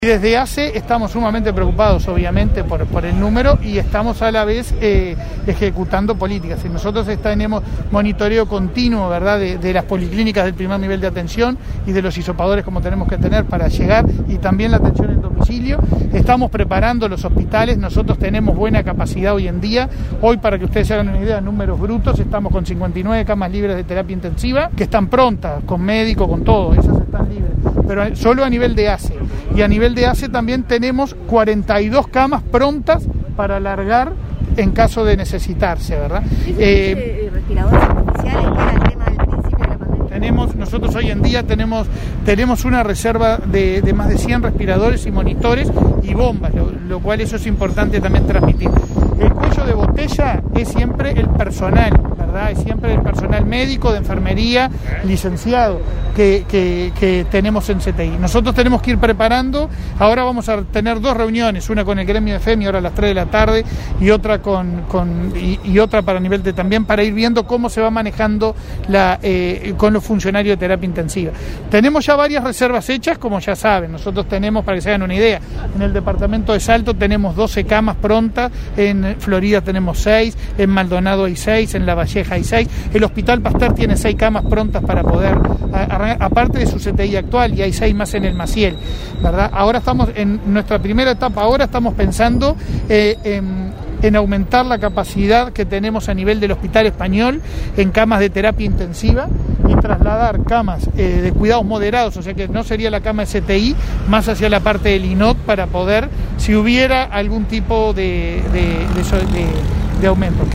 Desde ACE estamos sumamente preocupados, obviamente, por el número y estamos a la vez ejecutando políticas. Y nosotros tenemos monitoreo continuo, ¿verdad?, de las policlínicas del primer nivel de atención y de los hisopadores como tenemos que tener para llegar, y también la atención en domicilio. Estamos preparando los hospitales, nosotros tenemos buena capacidad hoy en día. Hoy, para que ustedes se hagan una idea, números brutos, estamos con 59 camas libres de terapia intensiva, que están prontas, con médico, con todo, esas están libres, pero solo a nivel de ACE. Y a nivel de ACE también tenemos 42 camas prontas para alargar en caso de necesitarse, ¿verdad? ¿Respiradores artificiales? ¿Qué era el tema del principio de la pandemia? Nosotros hoy en día tenemos una reserva de más de 100 respiradores y monitores y bombas, lo cual eso es importante también transmitir. El cuello de botella es siempre el personal, ¿verdad? Es siempre el personal médico, de enfermería, licenciado, que tenemos en CTI. Nosotros tenemos que ir preparando. Ahora vamos a tener 2 reuniones, una con el gremio de FEMI ahora a las 3 de la tarde y otra y otra para nivel de también, para ir viendo cómo se va manejando con los funcionarios de terapia intensiva. Tenemos ya varias reservas hechas, como ya saben. Nosotros tenemos, para que se hagan una idea, en el departamento de Salto tenemos 12 camas prontas, en Florida tenemos 6, en Maldonado hay 6, en La Valleja hay 6, el Hospital Pasteur tiene 6 camas prontas para poder aparte de su CTI actual, y hay 6 más en el Maciel, ¿verdad? Ahora estamos en nuestra primera etapa, ahora estamos pensando en aumentar la capacidad que tenemos a nivel del Hospital Español en camas de terapia intensiva y trasladar camas de cuidados moderados, o sea que no sería la cama de CTI, más hacia la parte del INOT, para poder, si hubiera algún tipo de aumento.